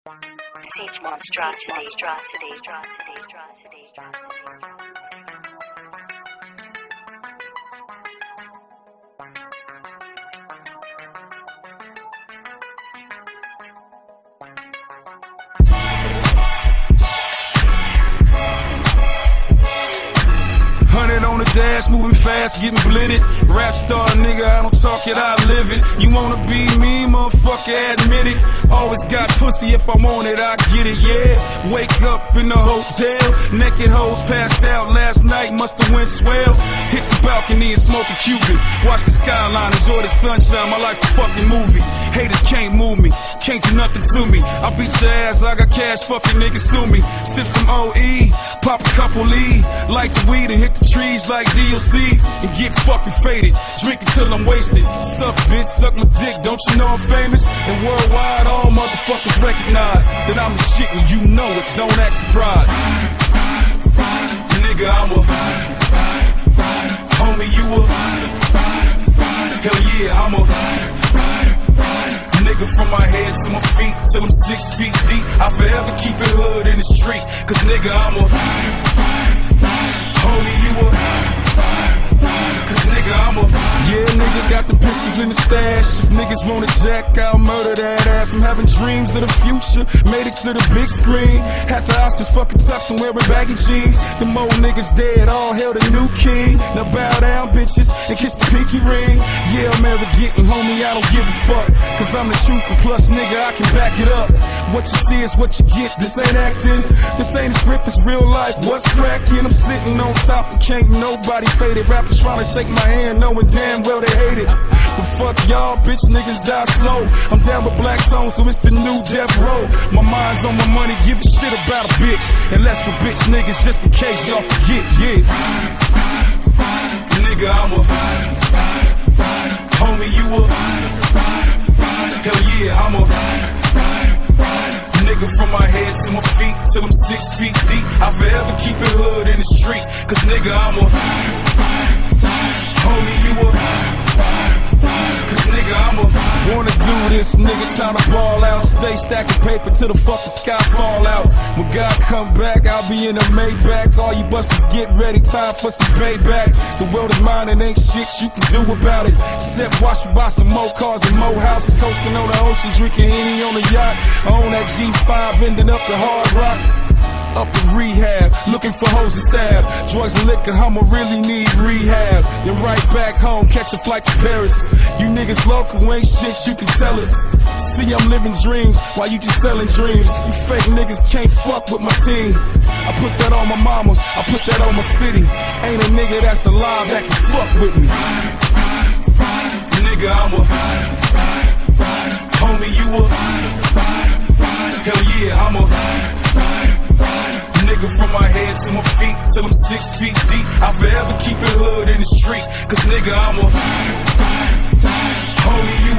Siege monstrosity. On the dash, moving fast, getting blended. Rap star, nigga, I don't talk it, I live it. You wanna be me, motherfucker, admit it. Always got pussy, if I want it, I get it, yeah. Wake up in the hotel, naked hoes passed out last night, musta went swell. Hit the balcony and smoke a Cuban. Watch the skyline, enjoy the sunshine, my life's a fucking movie. Haters can't move me, can't do nothing to me. I beat your ass, I got cash, fucking niggas sue me. Sip some OE, pop a couple E, light the weed and hit the trees like DLC and get fucking faded. Drink until I'm wasted. Suck bitch, suck my dick, don't you know I'm famous? And worldwide, all motherfuckers recognize that I'm the shit and you know it, don't act surprised. Nigga, I'm a homie, you a hell yeah, I'm a nigga from my head to my feet till I'm 6 feet deep. I forever keep it hood in the street, cause nigga, I'm a homie, you a cause nigga, I'm a yeah, nigga got the pistols in the stash. If niggas wanna jack, I'll murder that ass. I'm having dreams of the future, made it to the big screen. Had the Oscars fucking tux and wearing baggy jeans. Them old niggas dead, all hail the new king. Now bow down, bitches, and kiss the pinky ring. Yeah, I'm arrogant, homie, I don't give a fuck, cause I'm the truth, and plus, nigga, I can back it up. What you see is what you get, this ain't acting. This ain't a script, it's real life, what's cracking? I'm sitting on top and can't nobody fade it. Rappers trying to shake my hand, knowing damn well they hate it. But fuck y'all, bitch, niggas die slow. I'm down with Black Zone, so it's the new death row. My mind's on my money, give a shit about a bitch. Unless for bitch niggas, just in case y'all forget, yeah. Nigga, I'm a homie, you a hell yeah, I'm a nigga from my head to my feet till I'm 6 feet deep. I forever keep it hood in the street, cause nigga, I'm a homie, you a cause nigga, I'm a wanna do this, nigga, time to ball out. Stay stacking paper till the fucking sky fall out. When God come back, I'll be in a Maybach. All you busters get ready, time for some payback. The world is mine and ain't shit you can do about it. Except watch me buy some more cars and more houses. Coasting on the ocean, drinking Henny on the yacht. I own that G5, ending up the Hard Rock. Up in rehab, looking for hoes to stab. Drugs and liquor, I'ma really need rehab. Then right back home, catch a flight to Paris. You niggas local, ain't shit you can tell us. See, I'm living dreams while you just selling dreams. You fake niggas can't fuck with my team. I put that on my mama, I put that on my city. Ain't a nigga that's alive that can fuck with me. Nigga, I'm a homie, you a hell yeah, I'm a nigga from my head to my feet till I'm 6 feet deep. I forever keep it hood in the street, cause nigga, I'm a homie, you